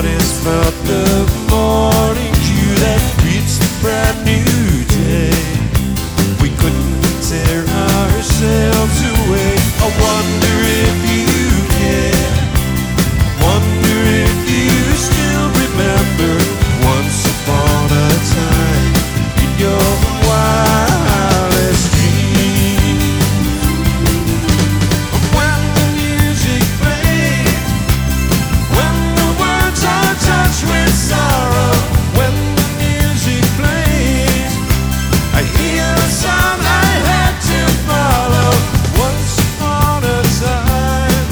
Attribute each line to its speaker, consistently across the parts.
Speaker 1: hardest felt the morning dew that greets the brand new day. We couldn't tear ourselves away. I wonder if you care. Wonder if you still remember once upon a time in your wildest dreams. When the music plays, when the words are touched with sorrow, when the music plays, I hear a sound I had to follow once upon a time.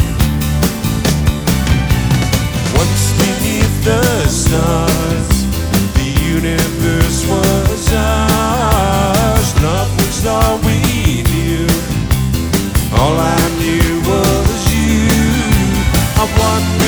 Speaker 1: Once beneath the stars, the universe was ours. Love was all we knew. All I knew was you. I wonder